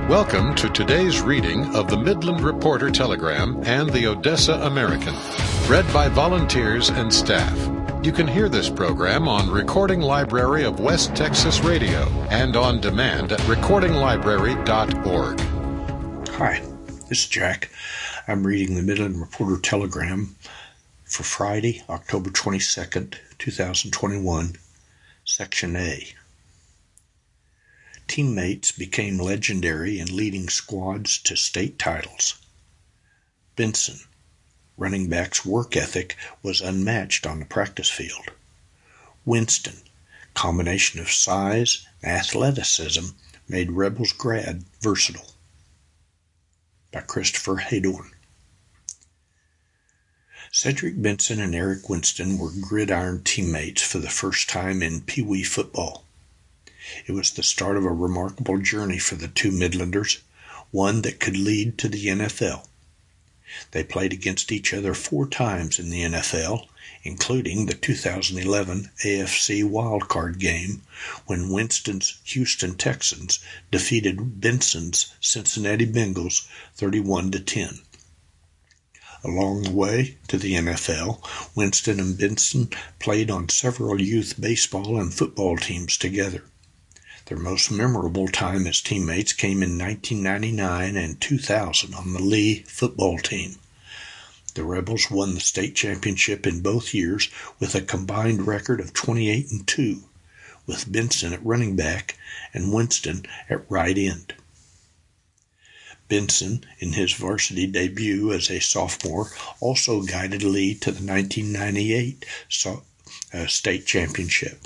Welcome to today's reading of the Midland Reporter Telegram and the Odessa American, read by volunteers and staff. You can hear this program on Recording Library of West Texas Radio and on demand at recordinglibrary.org. Hi, this is Jack. I'm reading the Midland Reporter Telegram for Friday, October 22nd, 2021, Section A. Teammates became legendary in leading squads to state titles. Benson, running back's work ethic was unmatched on the practice field. Winston, combination of size and athleticism made Rebels grad versatile. By Christopher Haydorn. Cedric Benson and Eric Winston were gridiron teammates for the first time in Pee Wee football. It was the start of a remarkable journey for the two Midlanders, one that could lead to the NFL. They played against each other 4 times in the NFL, including the 2011 AFC wildcard game when Winston's Houston Texans defeated Benson's Cincinnati Bengals 31-10. Along the way to the NFL, Winston and Benson played on several youth baseball and football teams together. Their most memorable time as teammates came in 1999 and 2000 on the Lee football team. The Rebels won the state championship in both years with a combined record of 28-2, with Benson at running back and Winston at right end. Benson, in his varsity debut as a sophomore, also guided Lee to the 1998 state championship.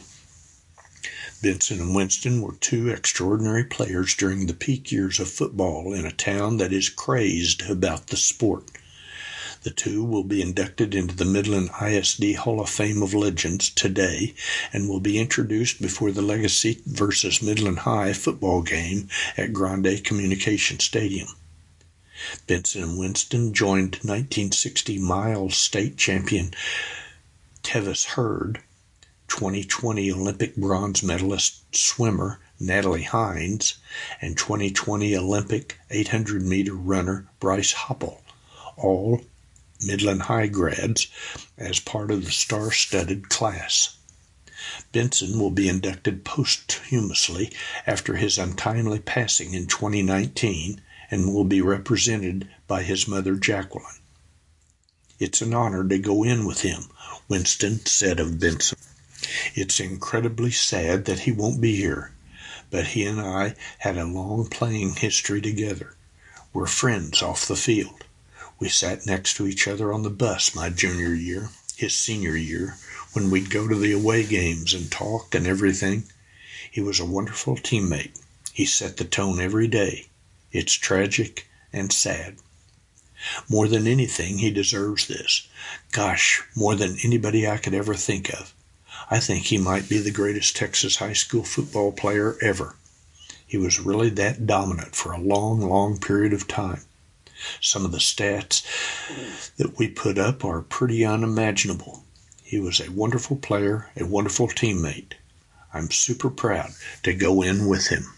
Benson and Winston were 2 extraordinary players during the peak years of football in a town that is crazed about the sport. The 2 will be inducted into the Midland ISD Hall of Fame of Legends today and will be introduced before the Legacy versus Midland High football game at Grande Communication Stadium. Benson and Winston joined 1960 Miles State champion Tevis Hurd, 2020 Olympic bronze medalist swimmer Natalie Hines, and 2020 Olympic 800-meter runner Bryce Hoppel, all Midland High grads, as part of the star-studded class. Benson will be inducted posthumously after his untimely passing in 2019 and will be represented by his mother Jacqueline. "It's an honor to go in with him," Winston said of Benson. "It's incredibly sad that he won't be here, but he and I had a long playing history together. We're friends off the field. We sat next to each other on the bus my junior year, his senior year, when we'd go to the away games and talk and everything. He was a wonderful teammate. He set the tone every day. It's tragic and sad. More than anything, he deserves this. Gosh, more than anybody I could ever think of. I think he might be the greatest Texas high school football player ever. He was really that dominant for a long, long period of time. Some of the stats that we put up are pretty unimaginable. He was a wonderful player, a wonderful teammate. I'm super proud to go in with him."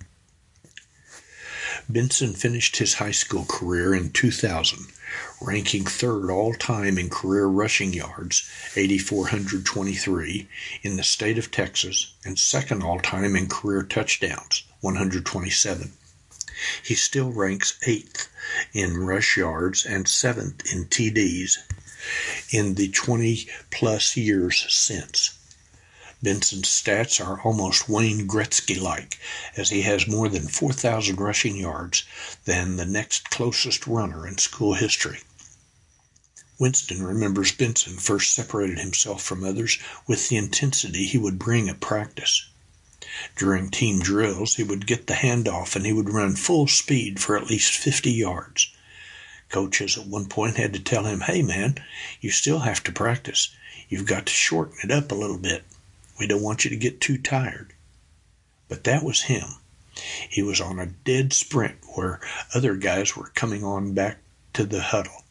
Benson finished his high school career in 2000, ranking 3rd all-time in career rushing yards, 8,423, in the state of Texas, and 2nd all-time in career touchdowns, 127. He still ranks 8th in rush yards and 7th in TDs in the 20-plus years since. Benson's stats are almost Wayne Gretzky-like, as he has more than 4,000 rushing yards than the next closest runner in school history. Winston remembers Benson first separated himself from others with the intensity he would bring at practice. During team drills, he would get the handoff and he would run full speed for at least 50 yards. Coaches at one point had to tell him, "Hey man, you still have to practice. You've got to shorten it up a little bit. We don't want you to get too tired." But that was him. He was on a dead sprint where other guys were coming on back to the huddle.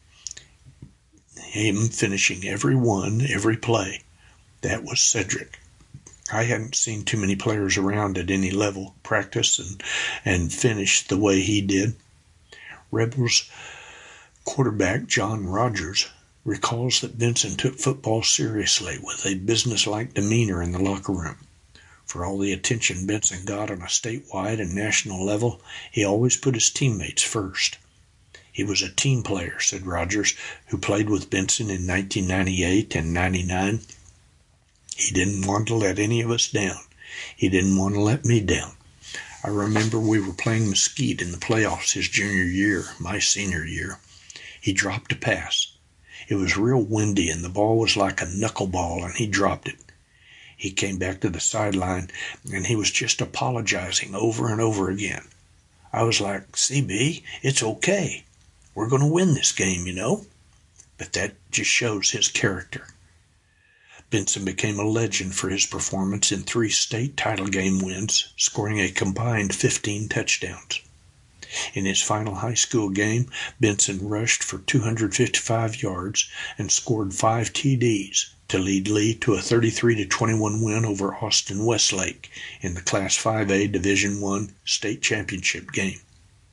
Him finishing every play. That was Cedric. I hadn't seen too many players around at any level practice and finish the way he did. Rebels quarterback John Rogers recalls that Benson took football seriously with a businesslike demeanor in the locker room. For all the attention Benson got on a statewide and national level, he always put his teammates first. He was a team player, said Rogers, who played with Benson in 1998 and 99. He didn't want to let any of us down. He didn't want to let me down. I remember we were playing Mesquite in the playoffs his junior year, my senior year. He dropped a pass. It was real windy and the ball was like a knuckleball and he dropped it. He came back to the sideline and he was just apologizing over and over again. I was like, CB, it's okay. We're going to win this game, you know. But that just shows his character. Benson became a legend for his performance in 3 state title game wins, scoring a combined 15 touchdowns. In his final high school game, Benson rushed for 255 yards and scored 5 TDs to lead Lee to a 33-21 win over Austin Westlake in the Class 5A Division I state championship game.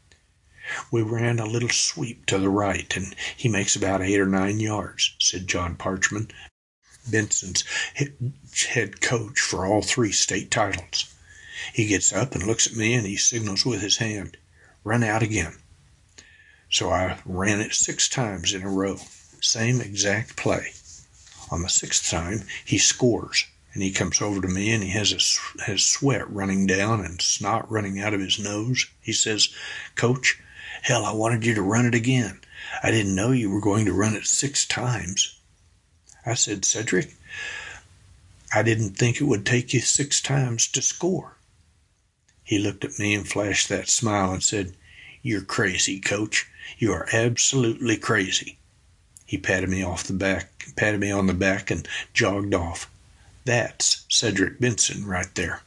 We ran a little sweep to the right, and he makes about 8 or 9 yards, said John Parchman, Benson's head coach for all 3 state titles. He gets up and looks at me and he signals with his hand, "Run out again." So I ran it 6 times in a row, same exact play. On the 6th time, he scores, and he comes over to me and he has sweat running down and snot running out of his nose. He says, "Coach, hell, I wanted you to run it again. I didn't know you were going to run it 6 times. I said, "Cedric, I didn't think it would take you 6 times to score." He looked at me and flashed that smile and said, "You're crazy, Coach. You are absolutely crazy." He patted me on the back and jogged off. That's Cedric Benson right there.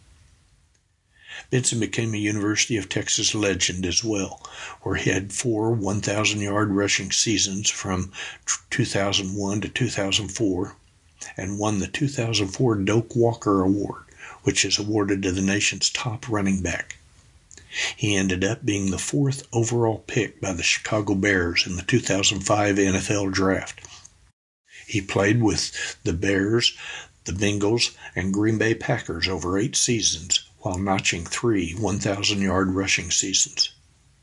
Benson became a University of Texas legend as well, where he had 4 1,000-yard rushing seasons from 2001 to 2004 and won the 2004 Doak Walker Award, which is awarded to the nation's top running back. He ended up being the 4th overall pick by the Chicago Bears in the 2005 NFL Draft. He played with the Bears, the Bengals, and Green Bay Packers over 8 seasons, while notching 3 1,000-yard rushing seasons.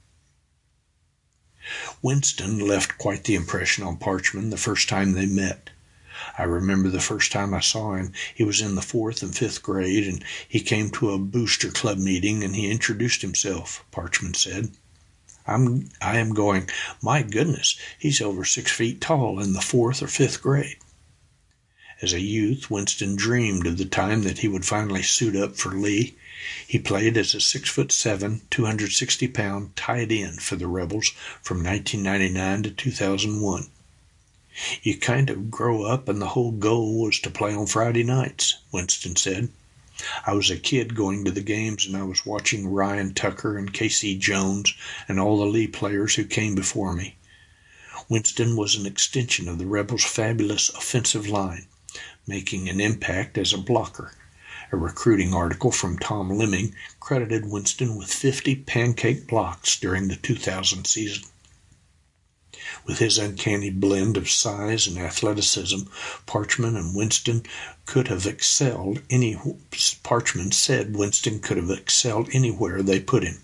Winston left quite the impression on Parchman the first time they met. I remember the first time I saw him, he was in the 4th and 5th grade, and he came to a booster club meeting, and he introduced himself, Parchman said. I am going, my goodness, he's over 6 feet tall in the 4th or 5th grade. As a youth, Winston dreamed of the time that he would finally suit up for Lee. He played as a 6'7", 260-pound tight end for the Rebels from 1999 to 2001. You kind of grow up and the whole goal was to play on Friday nights, Winston said. I was a kid going to the games and I was watching Ryan Tucker and Casey Jones and all the Lee players who came before me. Winston was an extension of the Rebels' fabulous offensive line, making an impact as a blocker. A recruiting article from Tom Lemming credited Winston with 50 pancake blocks during the 2000 season. With his uncanny blend of size and athleticism, Parchman and Winston could have excelled Parchman said Winston could have excelled anywhere they put him.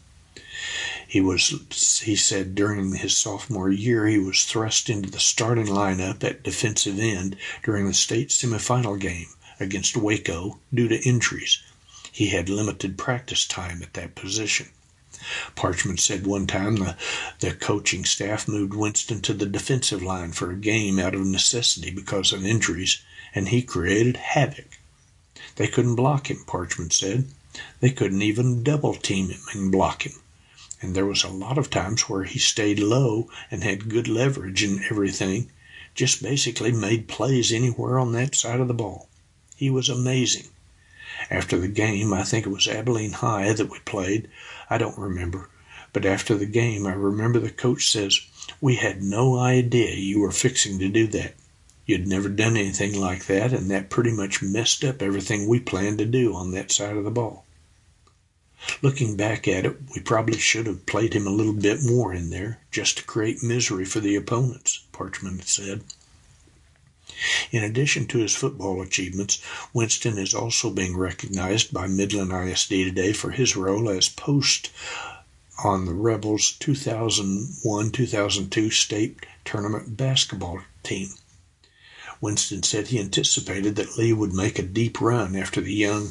He said during his sophomore year he was thrust into the starting lineup at defensive end during the state semifinal game against Waco due to injuries. He had limited practice time at that position. Parchman said one time the coaching staff moved Winston to the defensive line for a game out of necessity because of injuries, and he created havoc. They couldn't block him, Parchman said. They couldn't even double-team him and block him. And there was a lot of times where he stayed low and had good leverage and everything, just basically made plays anywhere on that side of the ball. He was amazing. After the game, I think it was Abilene High that we played, I don't remember, but after the game I remember the coach says, "We had no idea you were fixing to do that. You'd never done anything like that, and that pretty much messed up everything we planned to do on that side of the ball. Looking back at it, we probably should have played him a little bit more in there, just to create misery for the opponents, Parchman said. In addition to his football achievements, Winston is also being recognized by Midland ISD today for his role as post on the Rebels' 2001-2002 state tournament basketball team. Winston said he anticipated that Lee would make a deep run after the young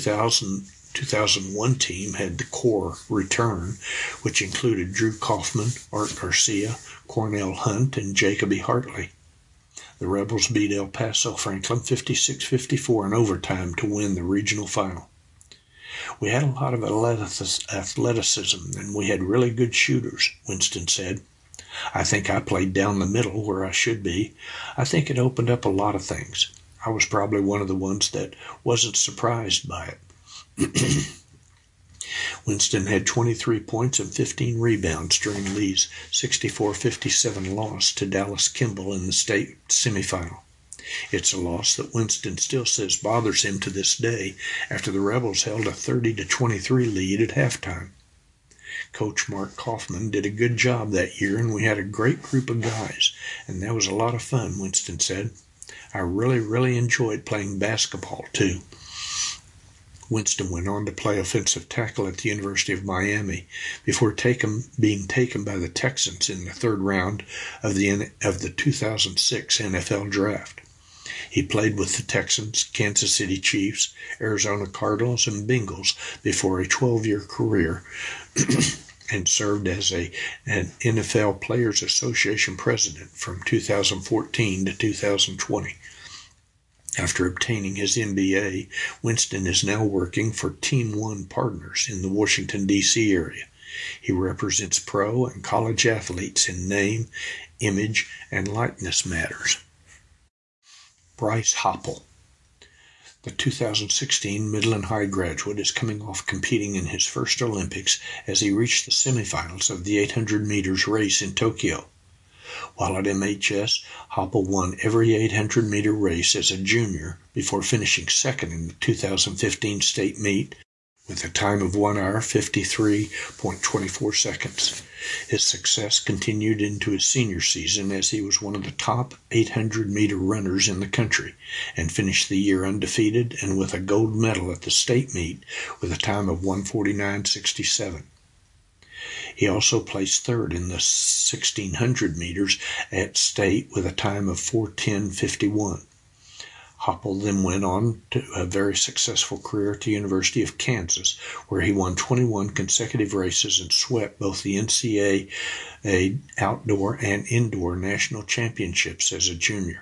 2001 team had the core return, which included Drew Kaufman, Art Garcia, Cornell Hunt, and Jacoby Hartley. The Rebels beat El Paso Franklin 56-54 in overtime to win the regional final. We had a lot of athleticism, and we had really good shooters, Winston said. I think I played down the middle where I should be. I think it opened up a lot of things. I was probably one of the ones that wasn't surprised by it. Winston had 23 points and 15 rebounds during Lee's 64-57 loss to Dallas Kimball in the state semifinal. It's a loss that Winston still says bothers him to this day after the Rebels held a 30-23 lead at halftime. Coach Mark Kaufman did a good job that year, and we had a great group of guys, and that was a lot of fun, Winston said. I really enjoyed playing basketball, too. Winston went on to play offensive tackle at the University of Miami before being taken by the Texans in the third round of the 2006 NFL Draft. He played with the Texans, Kansas City Chiefs, Arizona Cardinals, and Bengals before a 12-year career and served as an NFL Players Association president from 2014 to 2020. After obtaining his MBA, Winston is now working for Team One Partners in the Washington, D.C. area. He represents pro and college athletes in name, image, and likeness matters. Bryce Hoppel. The 2016 Midland High graduate is coming off competing in his first Olympics as he reached the semifinals of the 800 meters race in Tokyo. While at MHS, Hoppel won every 800-meter race as a junior before finishing second in the 2015 state meet with a time of 1 hour 53.24 seconds. His success continued into his senior season as he was one of the top 800-meter runners in the country and finished the year undefeated and with a gold medal at the state meet with a time of 1:49.67. He also placed third in the 1600 meters at state with a time of 4:10.51. Hoppel then went on to a very successful career at the University of Kansas, where he won 21 consecutive races and swept both the NCAA outdoor and indoor national championships as a junior.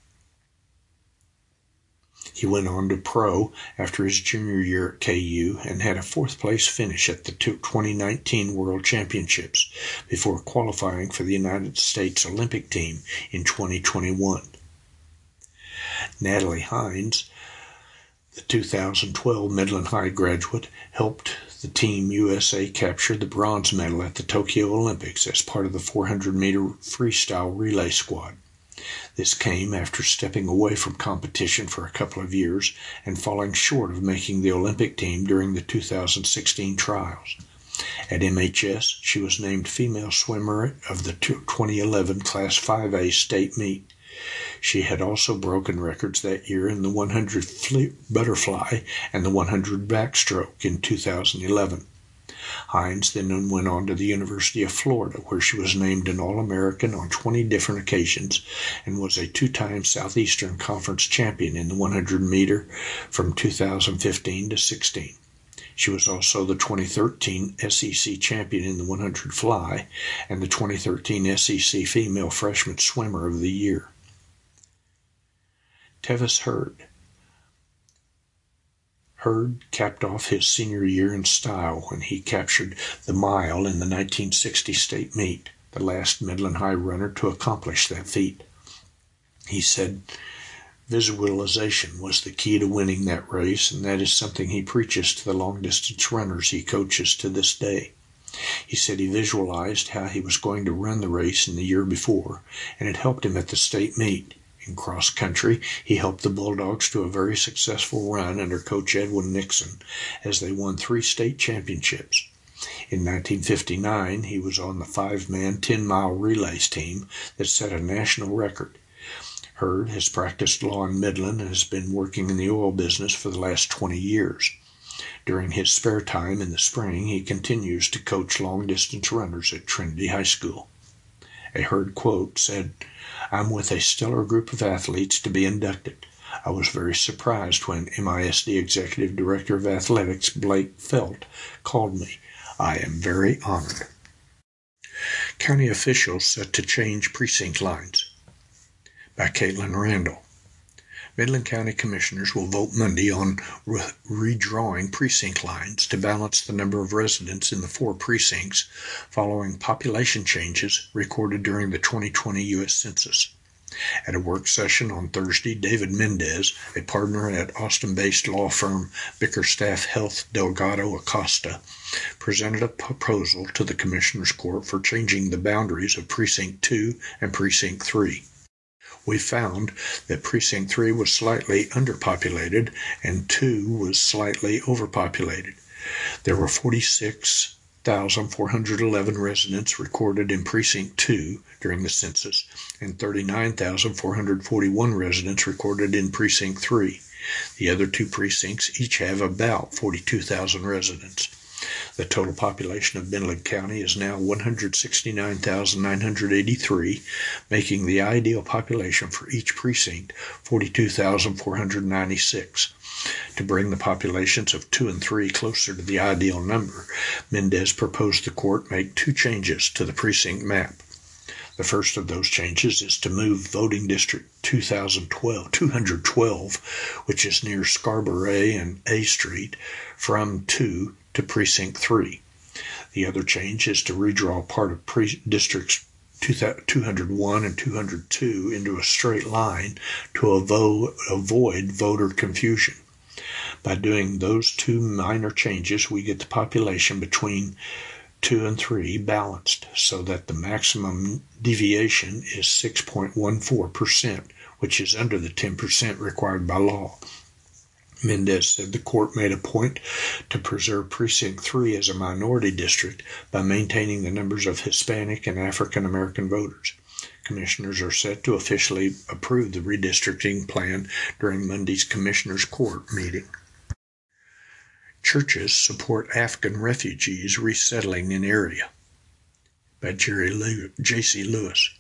He went on to pro after his junior year at KU and had a fourth-place finish at the 2019 World Championships before qualifying for the United States Olympic team in 2021. Natalie Hines, the 2012 Midland High graduate, helped the Team USA capture the bronze medal at the Tokyo Olympics as part of the 400-meter freestyle relay squad. This came after stepping away from competition for a couple of years and falling short of making the Olympic team during the 2016 trials. At MHS, she was named Female Swimmer of the 2011 Class 5A state meet. She had also broken records that year in the 100 butterfly and the 100 backstroke in 2011. Hines then went on to the University of Florida, where she was named an All-American on 20 different occasions and was a two-time Southeastern Conference champion in the 100-meter from 2015 to 16. She was also the 2013 SEC champion in the 100 fly and the 2013 SEC Female Freshman Swimmer of the Year. Tevis Hurd. Hurd capped off his senior year in style when he captured the mile in the 1960 state meet, the last Midland High runner to accomplish that feat. He said visualization was the key to winning that race, and that is something he preaches to the long-distance runners he coaches to this day. He said he visualized how he was going to run the race in the year before, and it helped him at the state meet, In cross country, he helped the Bulldogs to a very successful run under Coach Edwin Nixon as they won 3 state championships. In 1959, he was on the 5-man 10-mile relays team that set a national record. Hurd has practiced law in Midland and has been working in the oil business for the last 20 years. During his spare time in the spring, he continues to coach long-distance runners at Trinity High School. A Hurd quote said, "I'm with a stellar group of athletes to be inducted. I was very surprised when MISD Executive Director of Athletics Blake Felt called me. I am very honored." County officials set to change precinct lines. By Caitlin Randall. Midland County Commissioners will vote Monday on redrawing precinct lines to balance the number of residents in the 4 precincts following population changes recorded during the 2020 U.S. Census. At a work session on Thursday, David Mendez, a partner at Austin-based law firm Bickerstaff Health Delgado Acosta, presented a proposal to the Commissioners Court for changing the boundaries of Precinct 2 and Precinct 3. We found that Precinct 3 was slightly underpopulated and 2 was slightly overpopulated. There were 46,411 residents recorded in Precinct 2 during the census and 39,441 residents recorded in Precinct 3. The other 2 precincts each have about 42,000 residents. The total population of Midland County is now 169,983, making the ideal population for each precinct 42,496. To bring the populations of 2 and 3 closer to the ideal number, Mendez proposed the court make 2 changes to the precinct map. The first of those changes is to move voting district 212, which is near Scarborough and A Street, from 2 to Precinct 3. The other change is to redraw part of districts 201 and 202 into a straight line to avoid voter confusion. By doing those 2 minor changes, we get the population between 2 and 3 balanced so that the maximum deviation is 6.14%, which is under the 10% required by law. Mendez said the court made a point to preserve Precinct 3 as a minority district by maintaining the numbers of Hispanic and African American voters. Commissioners are set to officially approve the redistricting plan during Monday's Commissioners Court meeting. Churches support Afghan refugees resettling in area. By J.C. Lewis.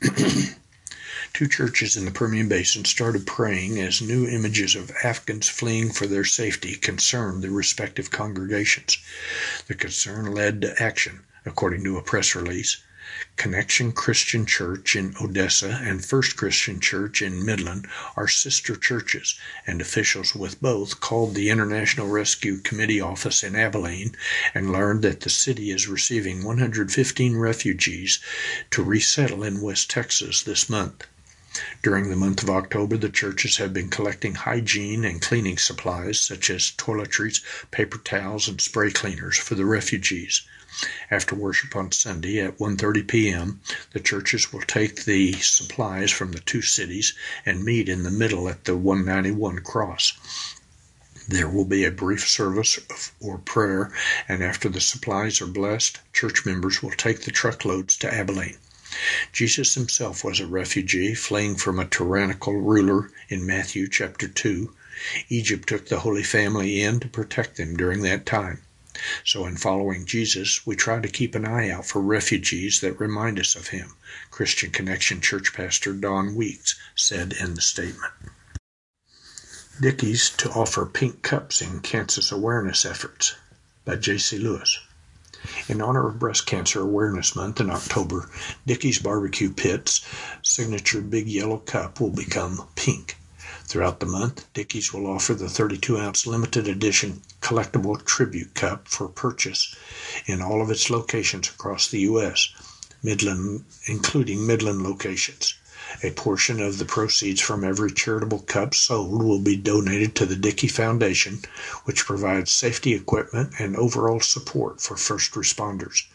2 churches in the Permian Basin started praying as new images of Afghans fleeing for their safety concerned their respective congregations. The concern led to action, according to a press release. Connection Christian Church in Odessa and First Christian Church in Midland are sister churches, and officials with both called the International Rescue Committee office in Abilene and learned that the city is receiving 115 refugees to resettle in West Texas this month. During the month of October, the churches have been collecting hygiene and cleaning supplies such as toiletries, paper towels, and spray cleaners for the refugees. After worship on Sunday at 1:30 p.m., the churches will take the supplies from the 2 cities and meet in the middle at the 191 cross. There will be a brief service or prayer, and after the supplies are blessed, church members will take the truckloads to Abilene. Jesus himself was a refugee fleeing from a tyrannical ruler in Matthew chapter 2. Egypt took the Holy Family in to protect them during that time. So in following Jesus, we try to keep an eye out for refugees that remind us of him, Christian Connection Church Pastor Don Weeks said in the statement. Dickies to offer pink cups in Kansas awareness efforts, by J.C. Lewis. In honor of Breast Cancer Awareness Month in October, Dickies Barbecue Pit's signature Big Yellow Cup will become pink. Throughout the month, Dickies will offer the 32-ounce limited edition collectible tribute cup for purchase in all of its locations across the U.S., including Midland locations. A portion of the proceeds from every charitable cup sold will be donated to the Dickey Foundation, which provides safety equipment and overall support for first responders.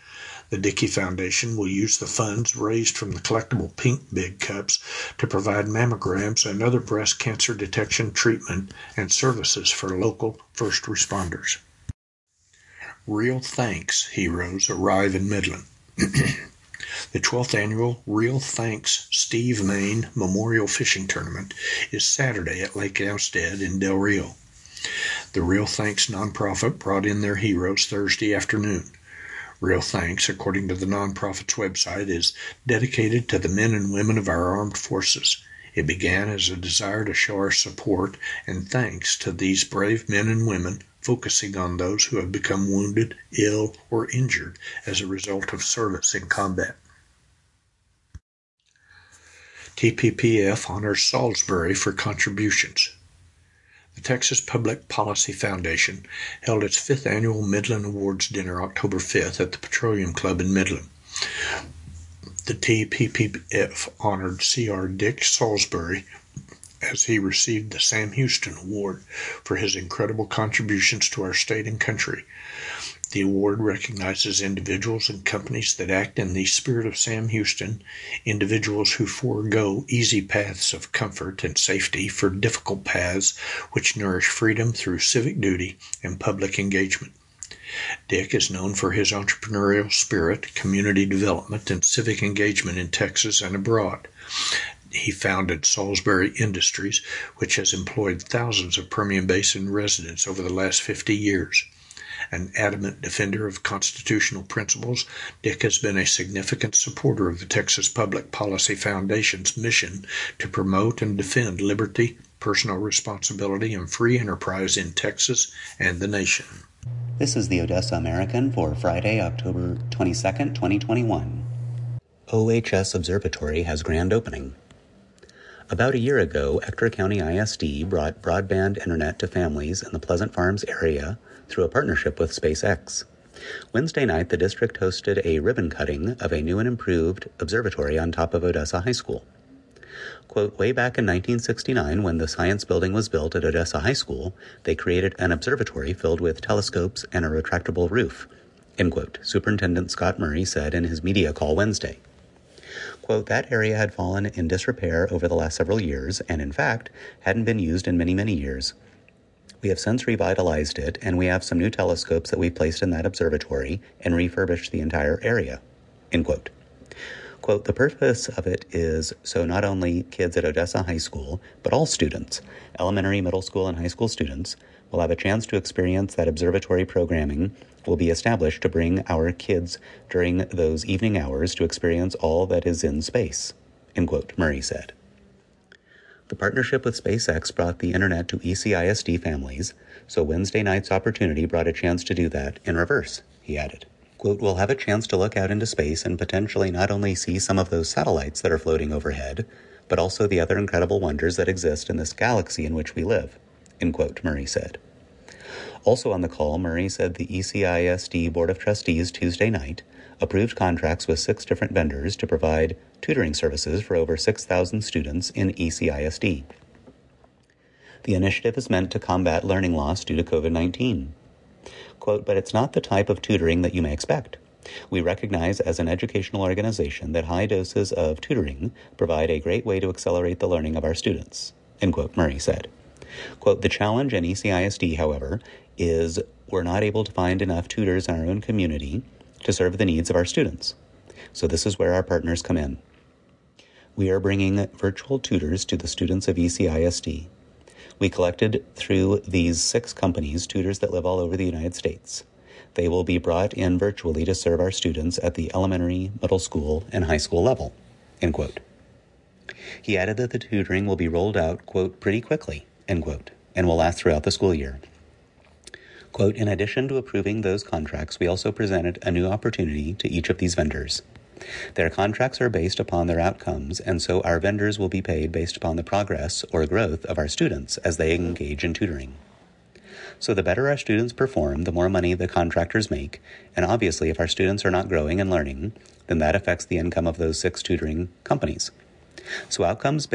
The Dickey Foundation will use the funds raised from the collectible Pink Big Cups to provide mammograms and other breast cancer detection, treatment, and services for local first responders. Real Thanks heroes arrive in Midland. The 12th annual Real Thanks Steve Main Memorial Fishing Tournament is Saturday at Lake Ousted in Del Rio. The Real Thanks nonprofit brought in their heroes Thursday afternoon. Real Thanks, according to the nonprofit's website, is dedicated to the men and women of our armed forces. It began as a desire to show our support and thanks to these brave men and women, focusing on those who have become wounded, ill, or injured as a result of service in combat. TPPF honors Salisbury for contributions. The Texas Public Policy Foundation held its 5th annual Midland Awards dinner October 5th at the Petroleum Club in Midland. The TPPF honored C.R. Dick Salisbury as he received the Sam Houston Award for his incredible contributions to our state and country. The award recognizes individuals and companies that act in the spirit of Sam Houston, individuals who forego easy paths of comfort and safety for difficult paths which nourish freedom through civic duty and public engagement. Dick is known for his entrepreneurial spirit, community development, and civic engagement in Texas and abroad. He founded Salisbury Industries, which has employed thousands of Permian Basin residents over the last 50 years. An adamant defender of constitutional principles, Dick has been a significant supporter of the Texas Public Policy Foundation's mission to promote and defend liberty, personal responsibility, and free enterprise in Texas and the nation. This is the Odessa American for Friday, October 22nd, 2021. OHS Observatory has grand opening. About a year ago, Ector County ISD brought broadband internet to families in the Pleasant Farms area through a partnership with SpaceX. Wednesday night, the district hosted a ribbon cutting of a new and improved observatory on top of Odessa High School. Quote, way back in 1969, when the science building was built at Odessa High School, they created an observatory filled with telescopes and a retractable roof, end quote, Superintendent Scott Murray said in his media call Wednesday. Quote, that area had fallen in disrepair over the last several years and, in fact, hadn't been used in many, many years. We have since revitalized it, and we have some new telescopes that we placed in that observatory and refurbished the entire area, end quote. Quote, the purpose of it is so not only kids at Odessa High School, but all students, elementary, middle school, and high school students, will have a chance to experience that observatory programming will be established to bring our kids during those evening hours to experience all that is in space, end quote, Murray said. The partnership with SpaceX brought the internet to ECISD families, so Wednesday night's opportunity brought a chance to do that in reverse, he added. Quote, we'll have a chance to look out into space and potentially not only see some of those satellites that are floating overhead, but also the other incredible wonders that exist in this galaxy in which we live, end quote, Murray said. Also on the call, Murray said the ECISD Board of Trustees Tuesday night approved contracts with 6 different vendors to provide tutoring services for over 6,000 students in ECISD. The initiative is meant to combat learning loss due to COVID-19. Quote, but it's not the type of tutoring that you may expect. We recognize as an educational organization that high doses of tutoring provide a great way to accelerate the learning of our students, end quote, Murray said. Quote, the challenge in ECISD, however, is we're not able to find enough tutors in our own community to serve the needs of our students. So this is where our partners come in. We are bringing virtual tutors to the students of ECISD. We collected through these 6 companies tutors that live all over the United States. They will be brought in virtually to serve our students at the elementary, middle school, and high school level, end quote. He added that the tutoring will be rolled out, quote, pretty quickly, end quote, and will last throughout the school year. Quote, in addition to approving those contracts, we also presented a new opportunity to each of these vendors. Their contracts are based upon their outcomes, and so our vendors will be paid based upon the progress or growth of our students as they engage in tutoring. So the better our students perform, the more money the contractors make, and obviously if our students are not growing and learning, then that affects the income of those 6 tutoring companies. So outcomes-based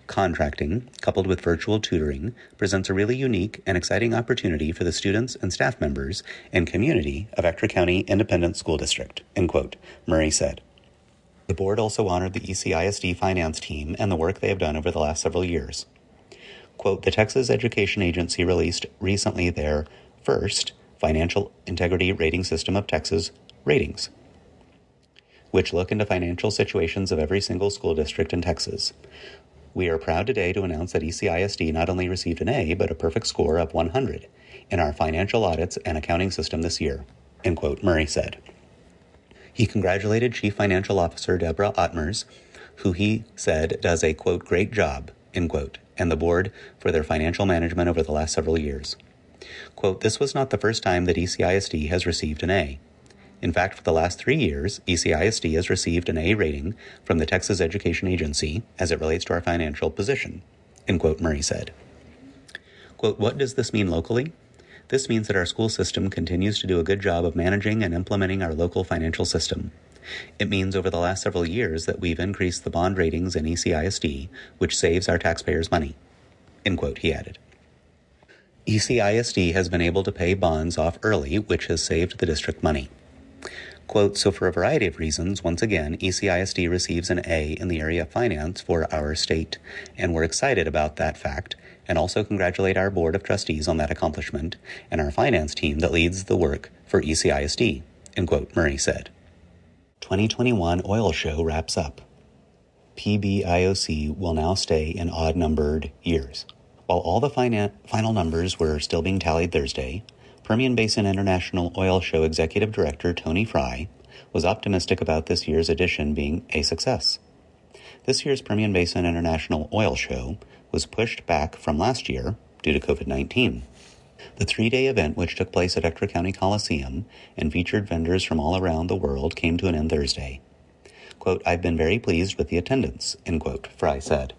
contracting, coupled with virtual tutoring, presents a really unique and exciting opportunity for the students and staff members and community of Ector County Independent School District, end quote, Murray said. The board also honored the ECISD finance team and the work they have done over the last several years. Quote, the Texas Education Agency released recently their first Financial Integrity Rating System of Texas ratings, which look into financial situations of every single school district in Texas. We are proud today to announce that ECISD not only received an A, but a perfect score of 100 in our financial audits and accounting system this year, end quote, Murray said. He congratulated Chief Financial Officer Deborah Ottmers, who he said does a, quote, great job, end quote, and the board for their financial management over the last several years. Quote, this was not the first time that ECISD has received an A. In fact, for the last 3 years, ECISD has received an A rating from the Texas Education Agency as it relates to our financial position, end quote, Murray said. Quote, what does this mean locally? This means that our school system continues to do a good job of managing and implementing our local financial system. It means over the last several years that we've increased the bond ratings in ECISD, which saves our taxpayers money, end quote, he added. ECISD has been able to pay bonds off early, which has saved the district money. Quote, so for a variety of reasons, once again, ECISD receives an A in the area of finance for our state, and we're excited about that fact, and also congratulate our Board of Trustees on that accomplishment, and our finance team that leads the work for ECISD, end quote, Murray said. 2021 Oil Show wraps up. PBIOC will now stay in odd-numbered years. While all the final numbers were still being tallied Thursday, Permian Basin International Oil Show Executive Director Tony Fry was optimistic about this year's edition being a success. This year's Permian Basin International Oil Show was pushed back from last year due to COVID-19. The 3-day event, which took place at Ector County Coliseum and featured vendors from all around the world, came to an end Thursday. Quote, I've been very pleased with the attendance, end quote, Fry said.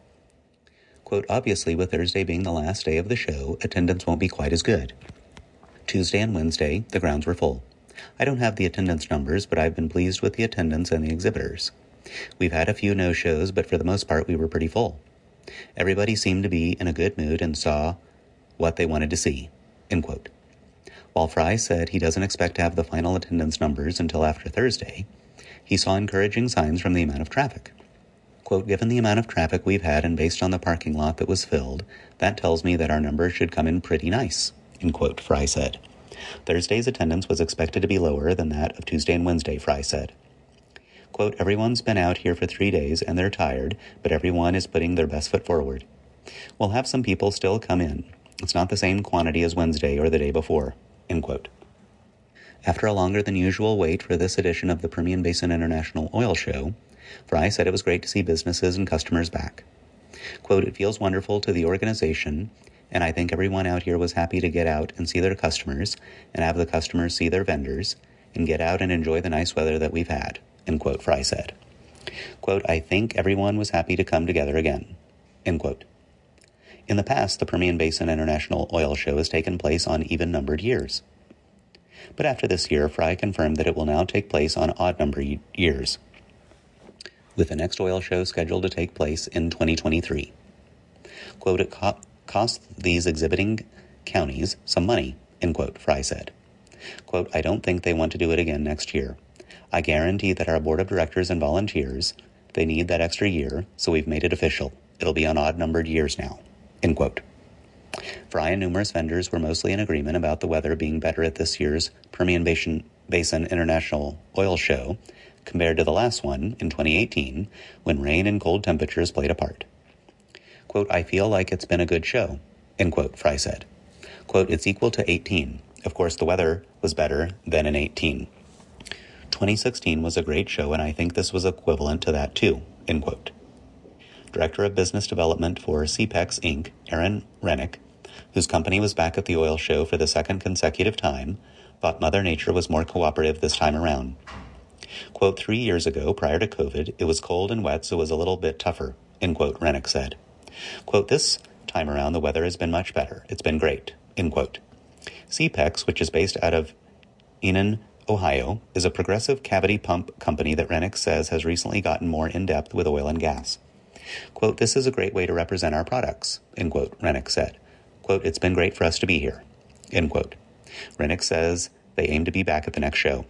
Quote, obviously, with Thursday being the last day of the show, attendance won't be quite as good. Tuesday and Wednesday, the grounds were full. I don't have the attendance numbers, but I've been pleased with the attendance and the exhibitors. We've had a few no-shows, but for the most part, we were pretty full. Everybody seemed to be in a good mood and saw what they wanted to see, end quote. While Fry said he doesn't expect to have the final attendance numbers until after Thursday, he saw encouraging signs from the amount of traffic. Quote, given the amount of traffic we've had and based on the parking lot that was filled, that tells me that our numbers should come in pretty nice, end quote, Fry said. Thursday's attendance was expected to be lower than that of Tuesday and Wednesday, Fry said. Quote, everyone's been out here for 3 days and they're tired, but everyone is putting their best foot forward. We'll have some people still come in. It's not the same quantity as Wednesday or the day before, end quote. After a longer than usual wait for this edition of the Permian Basin International Oil Show, Fry said it was great to see businesses and customers back. Quote, it feels wonderful to the organization, and I think everyone out here was happy to get out and see their customers and have the customers see their vendors and get out and enjoy the nice weather that we've had, end quote, Fry said. Quote, I think everyone was happy to come together again, end quote. In the past, the Permian Basin International Oil Show has taken place on even-numbered years. But after this year, Fry confirmed that it will now take place on odd-numbered years, with the next oil show scheduled to take place in 2023. Quote, it cost these exhibiting counties some money, end quote, Fry said. Quote, I don't think they want to do it again next year. I guarantee that our board of directors and volunteers, they need that extra year, so we've made it official. It'll be on odd-numbered years now, end quote. Fry and numerous vendors were mostly in agreement about the weather being better at this year's Permian Basin International Oil Show compared to the last one in 2018, when rain and cold temperatures played a part. Quote, I feel like it's been a good show, end quote, Fry said. Quote, it's equal to 18. Of course, the weather was better than in 18. 2016 was a great show, and I think this was equivalent to that too, end quote. Director of Business Development for CPEX Inc., Aaron Rennick, whose company was back at the oil show for the second consecutive time, thought Mother Nature was more cooperative this time around. Quote, 3 years ago, prior to COVID, it was cold and wet, so it was a little bit tougher, end quote, Rennick said. Quote, this time around, the weather has been much better. It's been great, end quote. CPEX, which is based out of Enon, Ohio, is a progressive cavity pump company that Rennick says has recently gotten more in-depth with oil and gas. Quote, "This is a great way to represent our products," end quote, Rennick said. Quote, "It's been great for us to be here," end quote. Rennick says they aim to be back at the next show.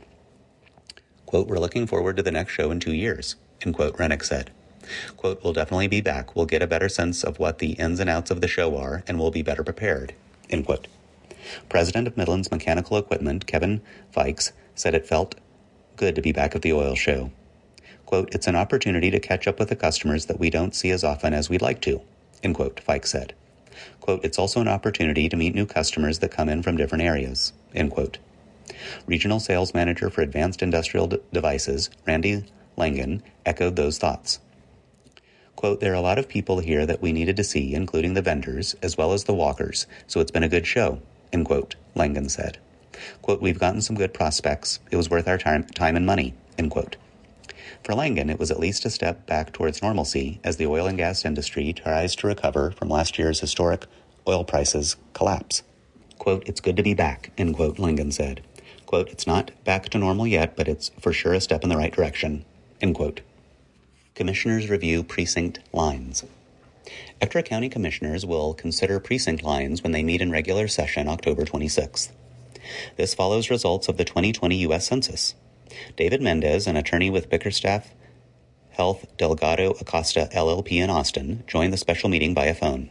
Quote, "We're looking forward to the next show in 2 years," end quote, Rennick said. Quote, "We'll definitely be back. We'll get a better sense of what the ins and outs of the show are, and we'll be better prepared," end quote. President of Midland's Mechanical Equipment, Kevin Fikes, said it felt good to be back at the oil show. Quote, "It's an opportunity to catch up with the customers that we don't see as often as we'd like to," end quote, Fikes said. Quote, "It's also an opportunity to meet new customers that come in from different areas," end quote. Regional Sales Manager for Advanced Industrial Devices, Randy Langen, echoed those thoughts. Quote, "There are a lot of people here that we needed to see, including the vendors, as well as the walkers, so it's been a good show," end quote, Langen said. Quote, "We've gotten some good prospects. It was worth our time and money," end quote. For Langen, it was at least a step back towards normalcy as the oil and gas industry tries to recover from last year's historic oil prices collapse. Quote, "It's good to be back," end quote, Langen said. Quote, "It's not back to normal yet, but it's for sure a step in the right direction," end quote. Commissioners review precinct lines. Ector County Commissioners will consider precinct lines when they meet in regular session October 26th. This follows results of the 2020 U.S. Census. David Mendez, an attorney with Bickerstaff Health Delgado Acosta LLP in Austin, joined the special meeting by a phone.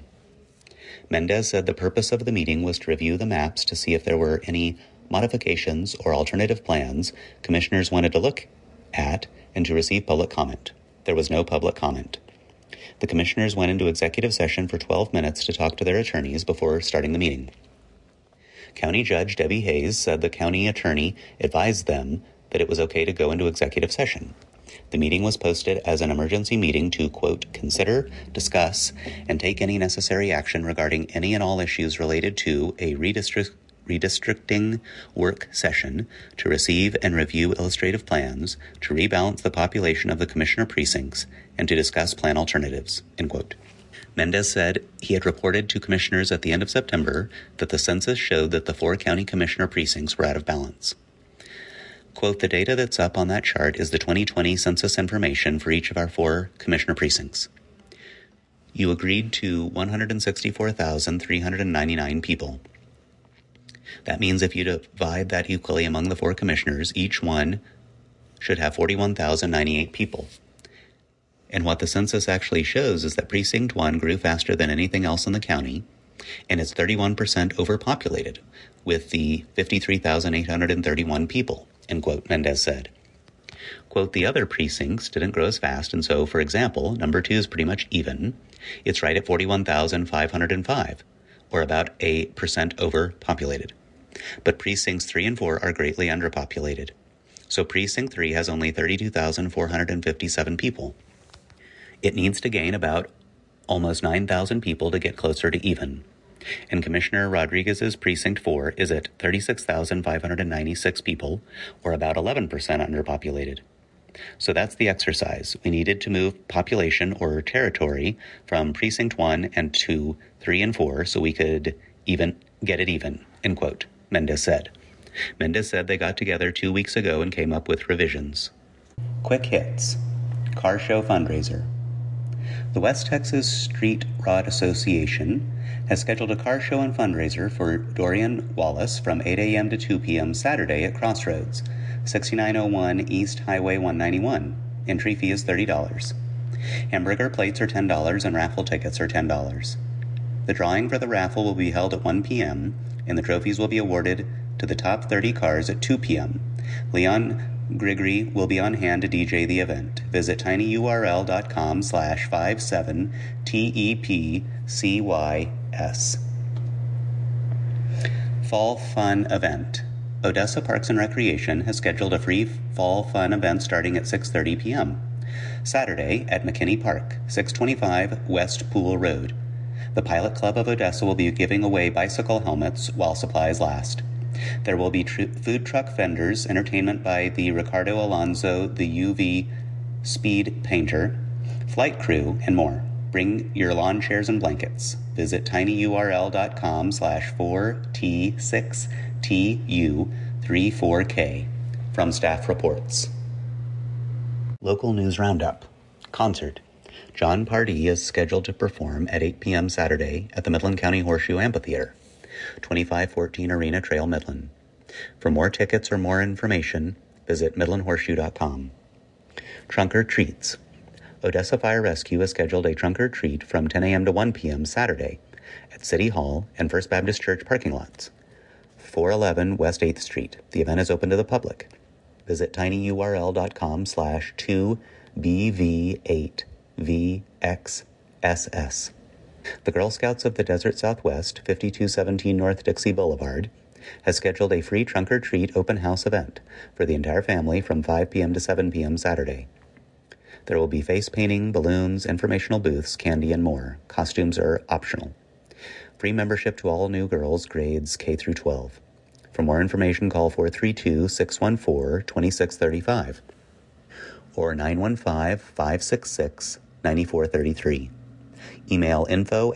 Mendez said the purpose of the meeting was to review the maps to see if there were any modifications or alternative plans commissioners wanted to look at and to receive public comment. There was no public comment. The commissioners went into executive session for 12 minutes to talk to their attorneys before starting the meeting. County Judge Debbie Hayes said the county attorney advised them that it was okay to go into executive session. The meeting was posted as an emergency meeting to, quote, "consider, discuss, and take any necessary action regarding any and all issues related to a redistricting work session, to receive and review illustrative plans, to rebalance the population of the commissioner precincts, and to discuss plan alternatives," end quote. Mendez said he had reported to commissioners at the end of September that the census showed that the 4 county commissioner precincts were out of balance. Quote, "The data that's up on that chart is the 2020 census information for each of our 4 commissioner precincts. You agreed to 164,399 people. That means if you divide that equally among the 4 commissioners, each one should have 41,098 people. And what the census actually shows is that Precinct 1 grew faster than anything else in the county, and it's 31% overpopulated, with the 53,831 people, end quote, Mendez said. Quote, "The other precincts didn't grow as fast, and so, for example, number 2 is pretty much even. It's right at 41,505, or about 8% overpopulated. But precincts 3 and 4 are greatly underpopulated. So precinct 3 has only 32,457 people. It needs to gain about almost 9,000 people to get closer to even. And Commissioner Rodriguez's precinct 4 is at 36,596 people, or about 11% underpopulated. So that's the exercise. We needed to move population or territory from precinct 1 and to 3 and 4 so we could even get it even," end quote, Mendez said. Mendez said they got together 2 weeks ago and came up with revisions. Quick hits. Car show fundraiser. The West Texas Street Rod Association has scheduled a car show and fundraiser for Dorian Wallace from 8 a.m. to 2 p.m. Saturday at Crossroads, 6901 East Highway 191. Entry fee is $30. Hamburger plates are $10 and raffle tickets are $10. The drawing for the raffle will be held at 1 p.m., and the trophies will be awarded to the top 30 cars at 2 p.m. Leon Grigory will be on hand to DJ the event. Visit tinyurl.com/57TEPCYS. Fall Fun Event. Odessa Parks and Recreation has scheduled a free fall fun event starting at 6:30 p.m. Saturday at McKinney Park, 625 West Pool Road. The Pilot Club of Odessa will be giving away bicycle helmets while supplies last. There will be food truck vendors, entertainment by the Ricardo Alonso, the UV Speed Painter, flight crew, and more. Bring your lawn chairs and blankets. Visit tinyurl.com/4T6TU34K. From Staff Reports. Local News Roundup. Concert. John Pardee is scheduled to perform at 8 p.m. Saturday at the Midland County Horseshoe Amphitheater, 2514 Arena Trail, Midland. For more tickets or more information, visit midlandhorseshoe.com. Trunk or Treats. Odessa Fire Rescue has scheduled a trunk or treat from 10 a.m. to 1 p.m. Saturday at City Hall and First Baptist Church parking lots, 411 West 8th Street. The event is open to the public. Visit tinyurl.com/2BV8VXSS. The Girl Scouts of the Desert Southwest, 5217 North Dixie Boulevard, has scheduled a free trunk or treat open house event for the entire family from 5 p.m. to 7 p.m. Saturday. There will be face painting, balloons, informational booths, candy, and more. Costumes are optional. Free membership to all new girls grades K through 12. For more information, call 432-614-2635 or 915-566-9433. Email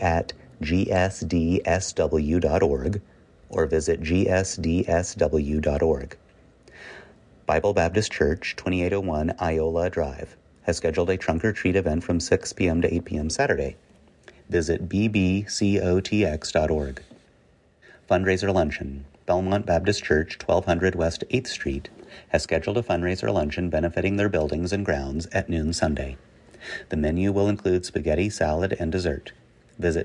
info@gsdsw.org or visit gsdsw.org. Bible Baptist Church, 2801 Iola Drive, has scheduled a trunk or treat event from 6 p.m. to 8 p.m. Saturday. Visit bbcotx.org. Fundraiser Luncheon. Belmont Baptist Church, 1200 West 8th Street, has scheduled a fundraiser luncheon benefiting their buildings and grounds at noon Sunday. The menu will include spaghetti, salad, and dessert. Visit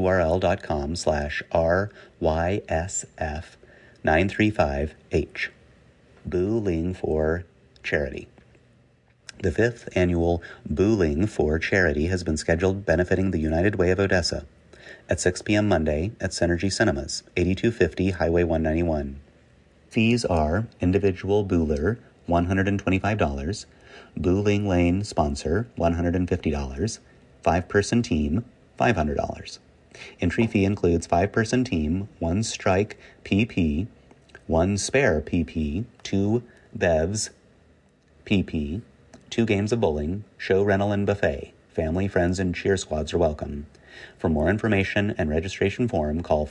tinyurl.com/RYSF935H. Boo Ling for Charity. The 5th annual Boo-Ling for Charity has been scheduled benefiting the United Way of Odessa at 6 p.m. Monday at Synergy Cinemas, 8250 Highway 191. Fees are individual Booler, $125, Boo-Ling Lane sponsor, $150, 5-person team, $500. Entry fee includes 5-person team, 1 strike PP, 1 spare PP, 2 bevs PP, 2 games of bowling, show rental and buffet. Family, friends, and cheer squads are welcome. For more information and registration form, call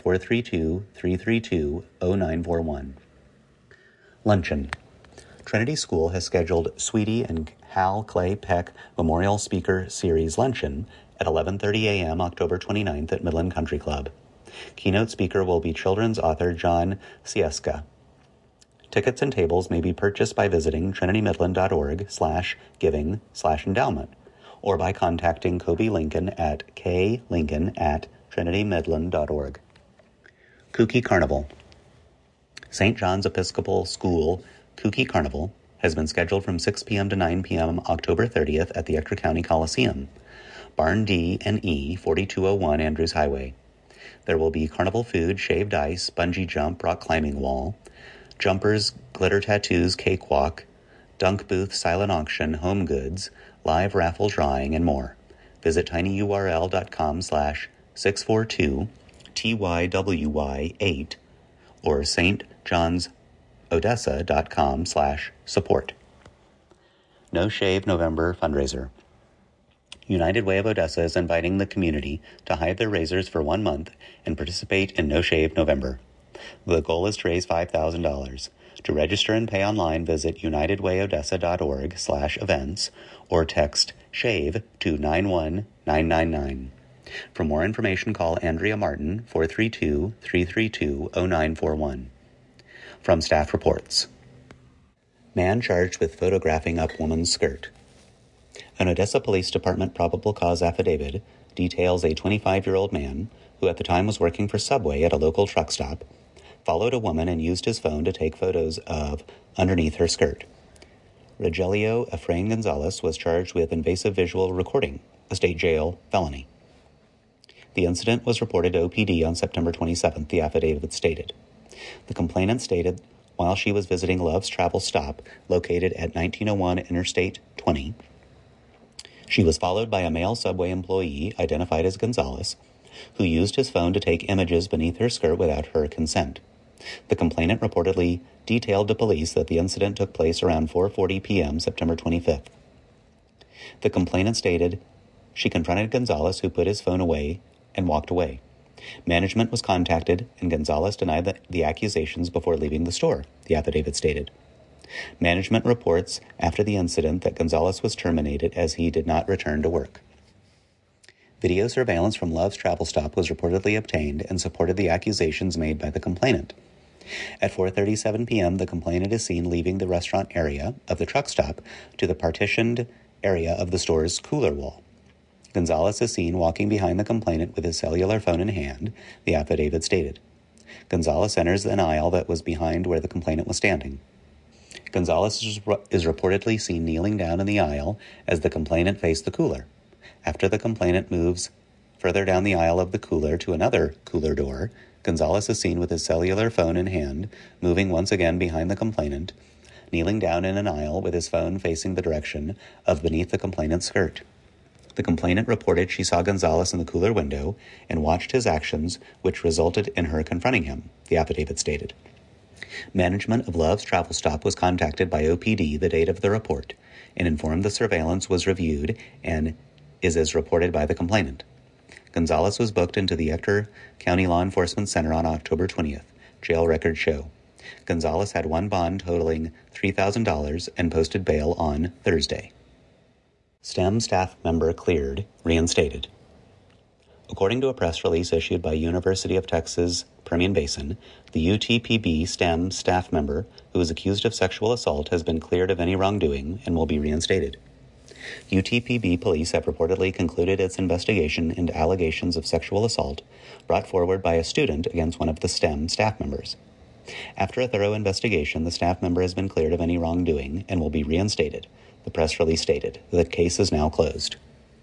432-332-0941. Luncheon. Trinity School has scheduled Sweetie and Hal Clay Peck Memorial Speaker Series Luncheon at 11:30 a.m. October 29th at Midland Country Club. Keynote speaker will be children's author John Sieska. Tickets and tables may be purchased by visiting trinitymidland.org/giving/endowment or by contacting Kobe Lincoln at klincoln@trinitymidland.org. Kooky Carnival. St. John's Episcopal School Kooky Carnival has been scheduled from 6 p.m. to 9 p.m. October 30th at the Ector County Coliseum, Barn D and E, 4201 Andrews Highway. There will be carnival food, shaved ice, bungee jump, rock climbing wall, jumpers, glitter tattoos, cakewalk, dunk booth, silent auction, home goods, live raffle drawing, and more. Visit tinyurl.com/642-TYWY8 or stjohnsodessa.com/support. No Shave November fundraiser. United Way of Odessa is inviting the community to hide their razors for 1 month and participate in No Shave November. The goal is to raise $5,000. To register and pay online, visit unitedwayodessa.org/events or text SHAVE to 91999. For more information, call Andrea Martin, 432-332-0941. From Staff Reports. Man charged with photographing up woman's skirt. An Odessa Police Department probable cause affidavit details a 25-year-old man who at the time was working for Subway at a local truck stop, followed a woman and used his phone to take photos of underneath her skirt. Rogelio Efrain Gonzalez was charged with invasive visual recording, a state jail felony. The incident was reported to OPD on September 27th, the affidavit stated. The complainant stated while she was visiting Love's Travel Stop, located at 1901 Interstate 20, she was followed by a male Subway employee identified as Gonzalez, who used his phone to take images beneath her skirt without her consent. The complainant reportedly detailed to police that the incident took place around 4:40 p.m. September 25th. The complainant stated she confronted Gonzalez, who put his phone away and walked away. Management was contacted, and Gonzalez denied the accusations before leaving the store, the affidavit stated. Management reports after the incident that Gonzalez was terminated as he did not return to work. Video surveillance from Love's travel stop was reportedly obtained and supported the accusations made by the complainant. At 4:37 p.m., the complainant is seen leaving the restaurant area of the truck stop to the partitioned area of the store's cooler wall. Gonzalez is seen walking behind the complainant with his cellular phone in hand, the affidavit stated. Gonzalez enters an aisle that was behind where the complainant was standing. Gonzalez is reportedly seen kneeling down in the aisle as the complainant faced the cooler. After the complainant moves further down the aisle of the cooler to another cooler door, Gonzalez is seen with his cellular phone in hand, moving once again behind the complainant, kneeling down in an aisle with his phone facing the direction of beneath the complainant's skirt. The complainant reported she saw Gonzalez in the cooler window and watched his actions, which resulted in her confronting him, the affidavit stated. Management of Love's travel stop was contacted by OPD the date of the report and informed the surveillance was reviewed and is as reported by the complainant. Gonzalez was booked into the Ector County Law Enforcement Center on October 20th. Jail records show. Gonzalez had one bond totaling $3,000 and posted bail on Thursday. STEM staff member cleared, reinstated. According to a press release issued by University of Texas Permian Basin, the UTPB STEM staff member who is accused of sexual assault has been cleared of any wrongdoing and will be reinstated. UTPB police have reportedly concluded its investigation into allegations of sexual assault brought forward by a student against one of the STEM staff members. After a thorough investigation, the staff member has been cleared of any wrongdoing and will be reinstated. The press release stated. The case is now closed.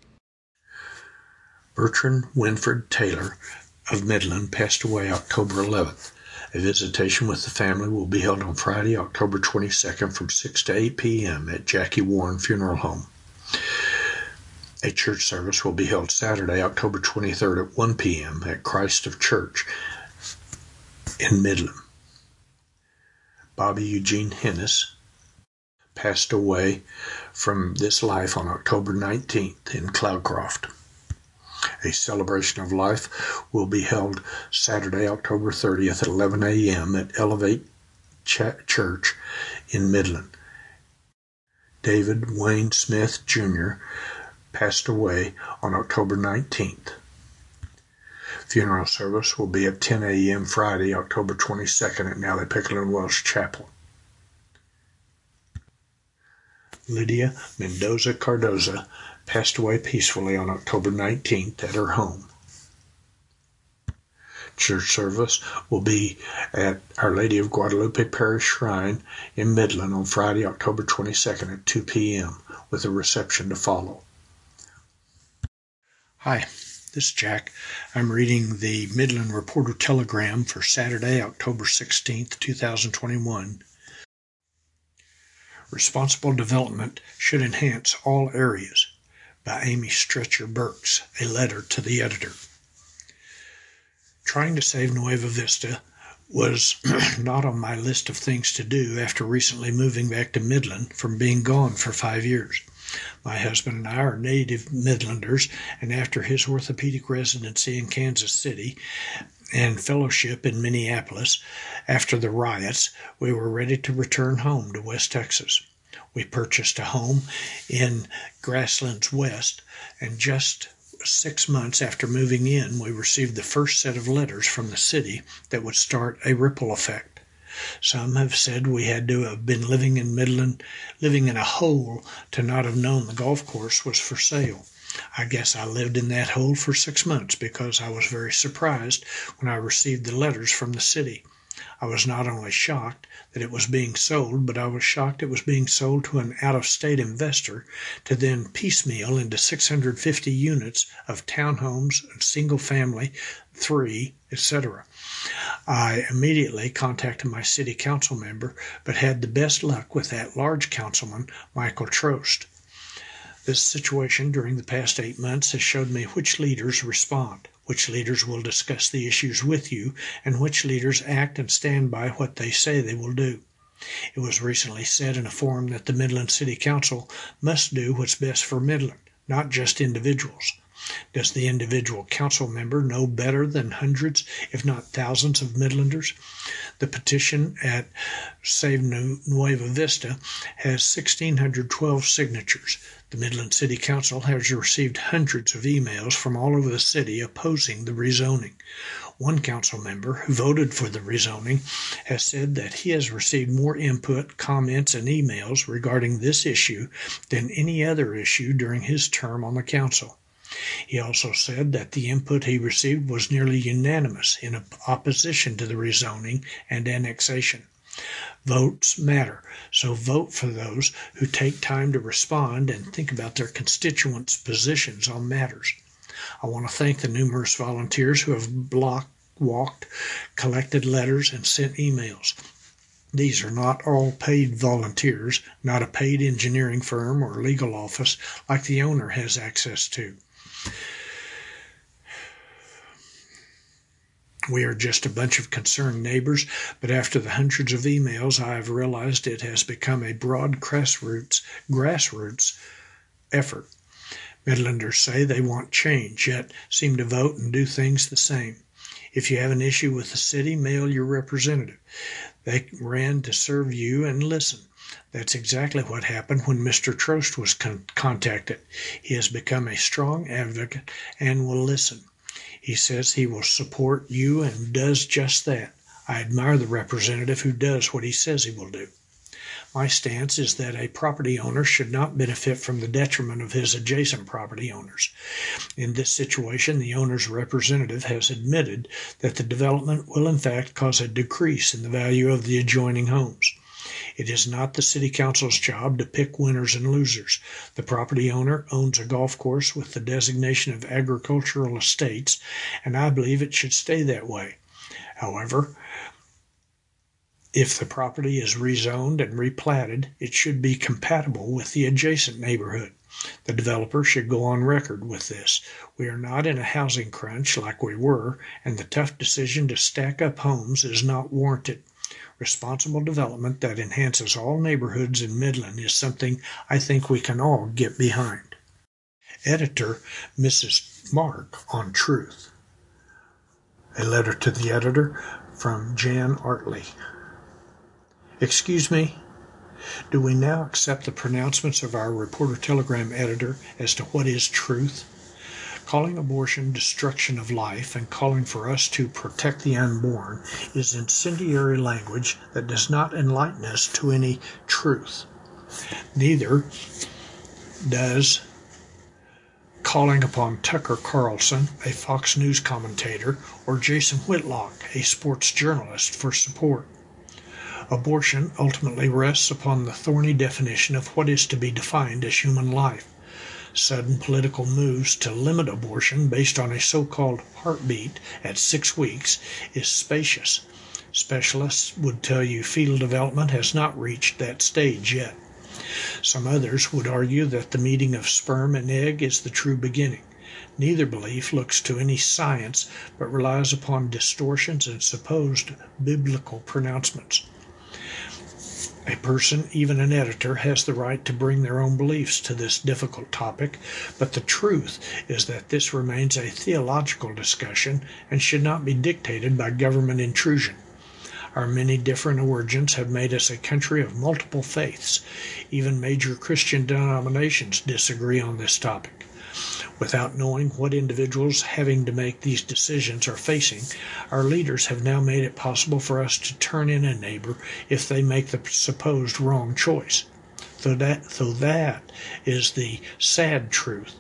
Bertrand Winfred Taylor of Midland passed away October 11th. A visitation with the family will be held on Friday, October 22nd from 6 to 8 p.m. at Jackie Warren Funeral Home. A church service will be held Saturday, October 23rd at 1 p.m. at Christ of Church in Midland. Bobby Eugene Hennis passed away from this life on October 19th in Cloudcroft. A celebration of life will be held Saturday, October 30th at 11 a.m. at Elevate Church in Midland. David Wayne Smith, Jr. passed away on October 19th. Funeral service will be at 10 a.m. Friday, October 22nd at Nally Pickle and Welsh Chapel. Lydia Mendoza Cardoza passed away peacefully on October 19th at her home. Church service will be at Our Lady of Guadalupe Parish Shrine in Midland on Friday, October 22nd at 2 p.m. with a reception to follow. Hi, this is Jack. I'm reading the Midland Reporter Telegram for Saturday, October 16th, 2021. Responsible Development Should Enhance All Areas by Amy Stretcher Burks, a letter to the editor. Trying to save Nueva Vista was not on my list of things to do after recently moving back to Midland from being gone for 5 years. My husband and I are native Midlanders, and after his orthopedic residency in Kansas City and fellowship in Minneapolis after the riots, we were ready to return home to West Texas. We purchased a home in Grasslands West, and just 6 months after moving in, we received the first set of letters from the city that would start a ripple effect. Some have said we had to have been living in Midland, living in a hole to not have known the golf course was for sale. I guess I lived in that hole for 6 months because I was very surprised when I received the letters from the city. I was not only shocked that it was being sold, but I was shocked it was being sold to an out-of-state investor to then piecemeal into 650 units of townhomes, single-family, 3, etc. I immediately contacted my city council member, but had the best luck with that large councilman, Michael Trost. This situation during the past 8 months has showed me which leaders respond, which leaders will discuss the issues with you, and which leaders act and stand by what they say they will do. It was recently said in a forum that the Midland City Council must do what's best for Midland, not just individuals. Does the individual council member know better than hundreds, if not thousands, of Midlanders? The petition at Save Nueva Vista has 1,612 signatures. The Midland City Council has received hundreds of emails from all over the city opposing the rezoning. One council member who voted for the rezoning has said that he has received more input, comments, and emails regarding this issue than any other issue during his term on the council. He also said that the input he received was nearly unanimous in opposition to the rezoning and annexation. Votes matter, so vote for those who take time to respond and think about their constituents' positions on matters. I want to thank the numerous volunteers who have walked, collected letters, and sent emails. These are not all paid volunteers, not a paid engineering firm or legal office like the owner has access to. We are just a bunch of concerned neighbors, but after the hundreds of emails, I have realized it has become a broad grassroots effort. Midlanders say they want change, yet seem to vote and do things the same. If you have an issue with the city, mail your representative. They ran to serve you and listen. That's exactly what happened when Mr. Trost was contacted. He has become a strong advocate and will listen. He says he will support you and does just that. I admire the representative who does what he says he will do. My stance is that a property owner should not benefit from the detriment of his adjacent property owners. In this situation, the owner's representative has admitted that the development will in fact cause a decrease in the value of the adjoining homes. It is not the City Council's job to pick winners and losers. The property owner owns a golf course with the designation of agricultural estates, and I believe it should stay that way. However, if the property is rezoned and replatted, it should be compatible with the adjacent neighborhood. The developer should go on record with this. We are not in a housing crunch like we were, and the tough decision to stack up homes is not warranted. Responsible development that enhances all neighborhoods in Midland is something I think we can all get behind. Editor Mrs. Mark on Truth. A letter to the editor from Jan Artley. Excuse me, do we now accept the pronouncements of our Reporter Telegram editor as to what is truth? Calling abortion destruction of life and calling for us to protect the unborn is incendiary language that does not enlighten us to any truth. Neither does calling upon Tucker Carlson, a Fox News commentator, or Jason Whitlock, a sports journalist, for support. Abortion ultimately rests upon the thorny definition of what is to be defined as human life. Sudden political moves to limit abortion based on a so-called heartbeat at 6 weeks is spacious. Specialists would tell you fetal development has not reached that stage yet. Some others would argue that the meeting of sperm and egg is the true beginning. Neither belief looks to any science, but relies upon distortions and supposed biblical pronouncements. A person, even an editor, has the right to bring their own beliefs to this difficult topic, but the truth is that this remains a theological discussion and should not be dictated by government intrusion. Our many different origins have made us a country of multiple faiths. Even major Christian denominations disagree on this topic. Without knowing what individuals having to make these decisions are facing, our leaders have now made it possible for us to turn in a neighbor if they make the supposed wrong choice. So that is the sad truth.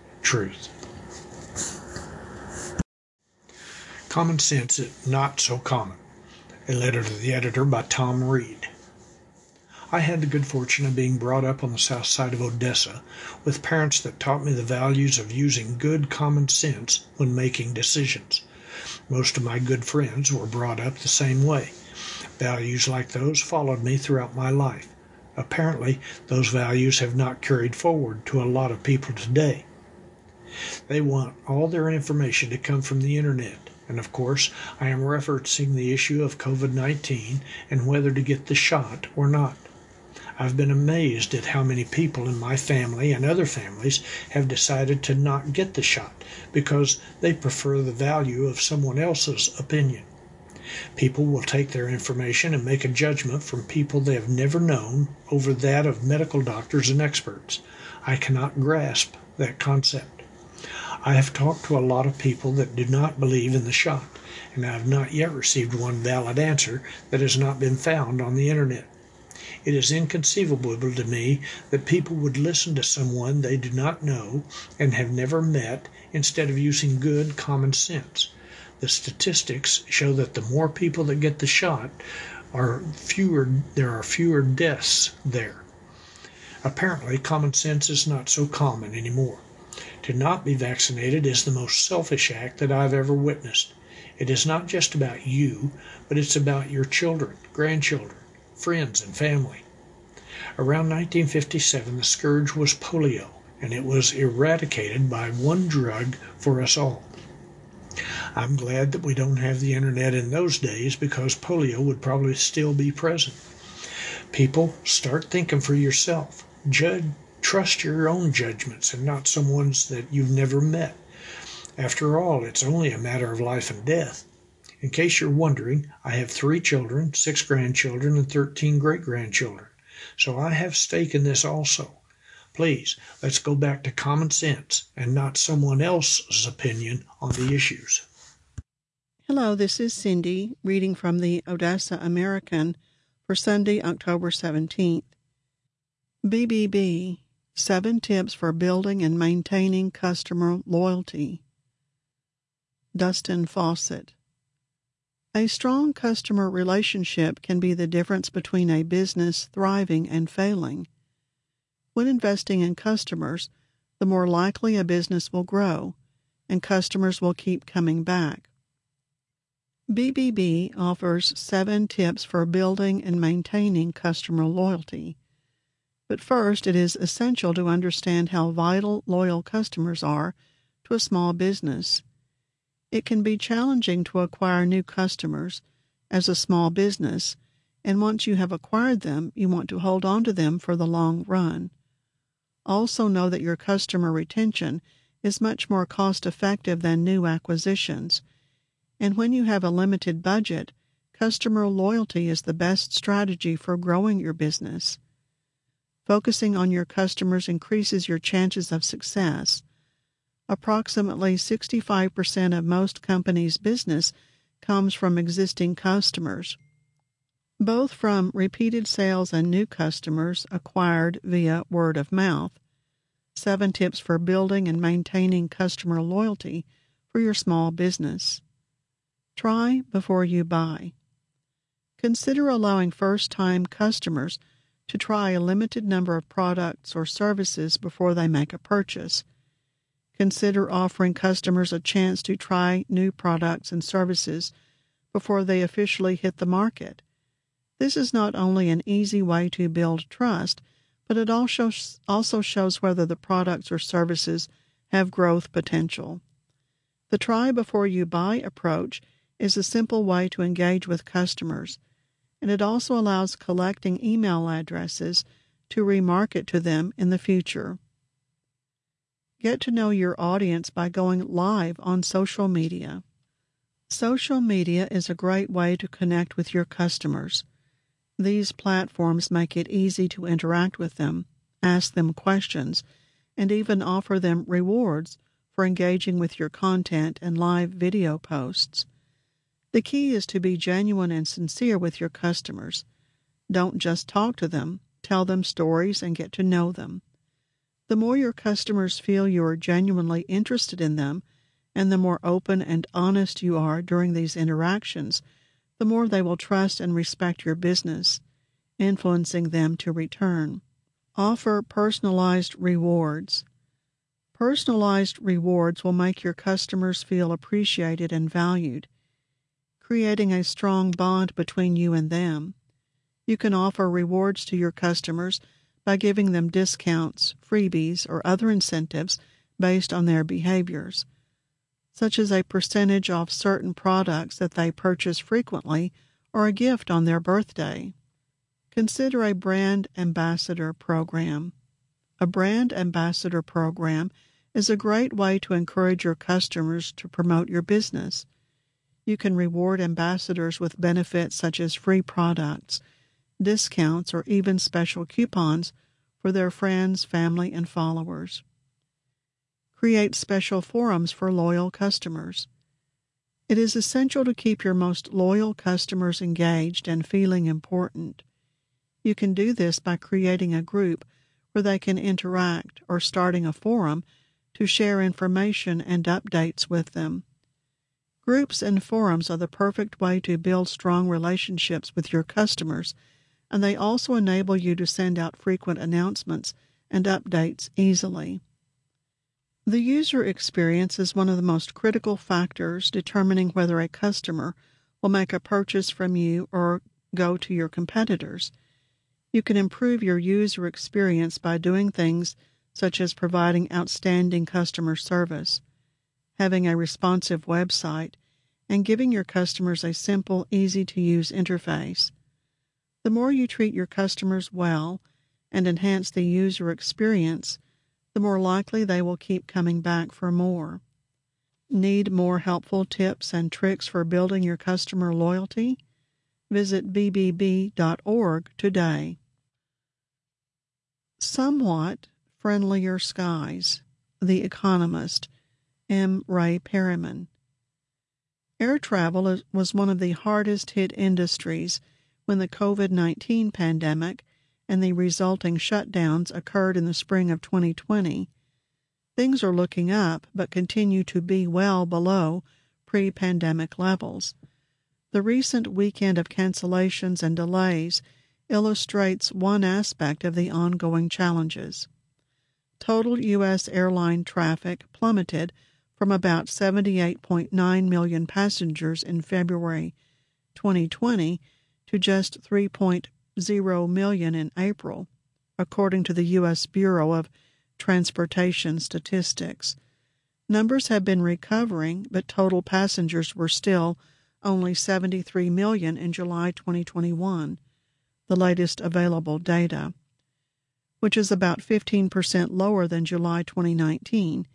Common sense is not so common. A letter to the editor by Tom Reed. I had the good fortune of being brought up on the south side of Odessa with parents that taught me the values of using good common sense when making decisions. Most of my good friends were brought up the same way. Values like those followed me throughout my life. Apparently, those values have not carried forward to a lot of people today. They want all their information to come from the internet. And of course, I am referencing the issue of COVID-19 and whether to get the shot or not. I've been amazed at how many people in my family and other families have decided to not get the shot because they prefer the value of someone else's opinion. People will take their information and make a judgment from people they have never known over that of medical doctors and experts. I cannot grasp that concept. I have talked to a lot of people that do not believe in the shot, and I have not yet received one valid answer that has not been found on the internet. It is inconceivable to me that people would listen to someone they do not know and have never met instead of using good common sense. The statistics show that the more people that get the shot, there are fewer deaths there. Apparently, common sense is not so common anymore. To not be vaccinated is the most selfish act that I've ever witnessed. It is not just about you, but it's about your children, grandchildren, friends, and family. Around 1957, the scourge was polio, and it was eradicated by one drug for us all. I'm glad that we don't have the internet in those days because polio would probably still be present. People, start thinking for yourself. Trust your own judgments and not someone's that you've never met. After all, it's only a matter of life and death. In case you're wondering, I have 3 children, 6 grandchildren, and 13 great-grandchildren. So I have stake in this also. Please, let's go back to common sense and not someone else's opinion on the issues. Hello, this is Cindy, reading from the Odessa American for Sunday, October 17th. BBB, 7 Tips for Building and Maintaining Customer Loyalty. Dustin Fawcett. A strong customer relationship can be the difference between a business thriving and failing. When investing in customers, the more likely a business will grow, and customers will keep coming back. BBB offers 7 tips for building and maintaining customer loyalty. But first, it is essential to understand how vital loyal customers are to a small business. It can be challenging to acquire new customers as a small business, and once you have acquired them, you want to hold on to them for the long run. Also know that your customer retention is much more cost-effective than new acquisitions, and when you have a limited budget, customer loyalty is the best strategy for growing your business. Focusing on your customers increases your chances of success. Approximately 65% of most companies' business comes from existing customers, both from repeated sales and new customers acquired via word of mouth. 7 tips for building and maintaining customer loyalty for your small business. Try before you buy. Consider allowing first-time customers to try a limited number of products or services before they make a purchase. Consider offering customers a chance to try new products and services before they officially hit the market. This is not only an easy way to build trust, but it also shows whether the products or services have growth potential. The try before you buy approach is a simple way to engage with customers, and it also allows collecting email addresses to remarket to them in the future. Get to know your audience by going live on social media. Social media is a great way to connect with your customers. These platforms make it easy to interact with them, ask them questions, and even offer them rewards for engaging with your content and live video posts. The key is to be genuine and sincere with your customers. Don't just talk to them, tell them stories and get to know them. The more your customers feel you are genuinely interested in them, and the more open and honest you are during these interactions, the more they will trust and respect your business, influencing them to return. Offer personalized rewards. Personalized rewards will make your customers feel appreciated and valued, creating a strong bond between you and them. You can offer rewards to your customers by giving them discounts, freebies, or other incentives based on their behaviors, such as a percentage off certain products that they purchase frequently or a gift on their birthday. Consider a brand ambassador program. A brand ambassador program is a great way to encourage your customers to promote your business. You can reward ambassadors with benefits such as free products, discounts, or even special coupons for their friends, family, and followers. Create special forums for loyal customers. It is essential to keep your most loyal customers engaged and feeling important. You can do this by creating a group where they can interact or starting a forum to share information and updates with them. Groups and forums are the perfect way to build strong relationships with your customers, and they also enable you to send out frequent announcements and updates easily. The user experience is one of the most critical factors determining whether a customer will make a purchase from you or go to your competitors. You can improve your user experience by doing things such as providing outstanding customer service, having a responsive website, and giving your customers a simple, easy-to-use interface. The more you treat your customers well and enhance the user experience, the more likely they will keep coming back for more. Need more helpful tips and tricks for building your customer loyalty? Visit bbb.org today. Somewhat Friendlier Skies. The Economist, M. Ray Perryman. Air travel was one of the hardest hit industries when the COVID-19 pandemic and the resulting shutdowns occurred in the spring of 2020. Things are looking up, but continue to be well below pre-pandemic levels. The recent weekend of cancellations and delays illustrates one aspect of the ongoing challenges. Total U.S. airline traffic plummeted from about 78.9 million passengers in February 2020 to just 3.0 million in April, according to the U.S. Bureau of Transportation Statistics. Numbers have been recovering, but total passengers were still only 73 million in July 2021, the latest available data, which is about 15% lower than July 2019,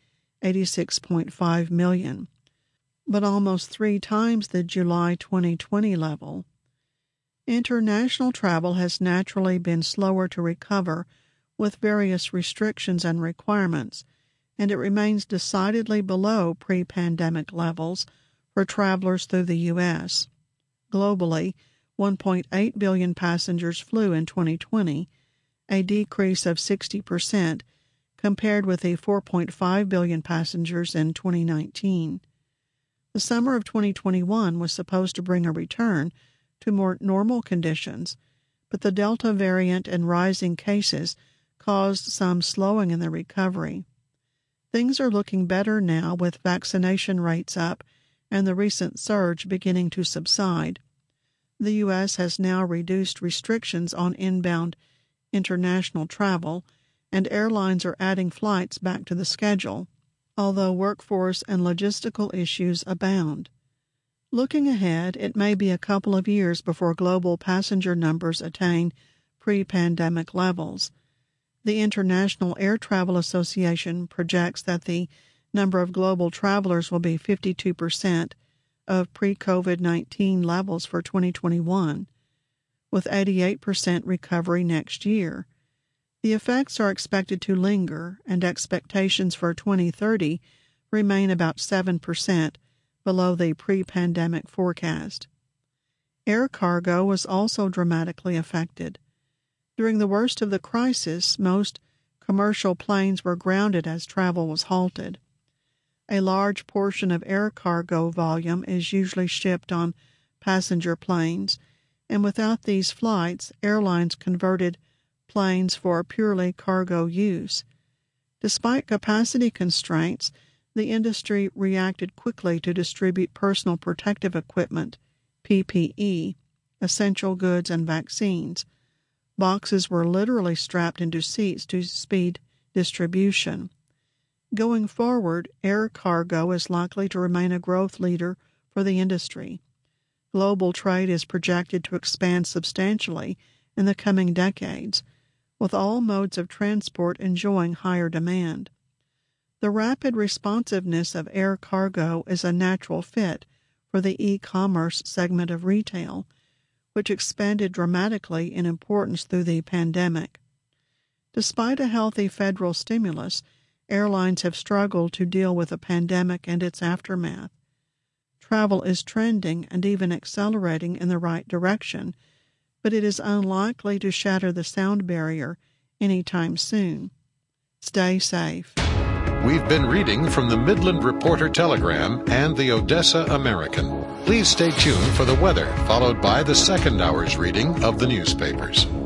86.5 million, but almost 3 times the July 2020 level. International travel has naturally been slower to recover with various restrictions and requirements, and it remains decidedly below pre-pandemic levels for travelers through the U.S. Globally, 1.8 billion passengers flew in 2020, a decrease of 60% compared with the 4.5 billion passengers in 2019. The summer of 2021 was supposed to bring a return to more normal conditions, but the Delta variant and rising cases caused some slowing in the recovery. Things are looking better now with vaccination rates up and the recent surge beginning to subside. The U.S. has now reduced restrictions on inbound international travel, and airlines are adding flights back to the schedule, although workforce and logistical issues abound. Looking ahead, it may be a couple of years before global passenger numbers attain pre-pandemic levels. The International Air Travel Association projects that the number of global travelers will be 52% of pre-COVID-19 levels for 2021, with 88% recovery next year. The effects are expected to linger, and expectations for 2030 remain about 7% below the pre-pandemic forecast. Air cargo was also dramatically affected. During the worst of the crisis, most commercial planes were grounded as travel was halted. A large portion of air cargo volume is usually shipped on passenger planes, and without these flights, airlines converted planes for purely cargo use. Despite capacity constraints, the industry reacted quickly to distribute personal protective equipment, PPE, essential goods, and vaccines. Boxes were literally strapped into seats to speed distribution. Going forward, air cargo is likely to remain a growth leader for the industry. Global trade is projected to expand substantially in the coming decades, with all modes of transport enjoying higher demand. The rapid responsiveness of air cargo is a natural fit for the e-commerce segment of retail, which expanded dramatically in importance through the pandemic. Despite a healthy federal stimulus, airlines have struggled to deal with the pandemic and its aftermath. Travel is trending and even accelerating in the right direction, but it is unlikely to shatter the sound barrier anytime soon. Stay safe. We've been reading from the Midland Reporter Telegram and the Odessa American. Please stay tuned for the weather, followed by the second hour's reading of the newspapers.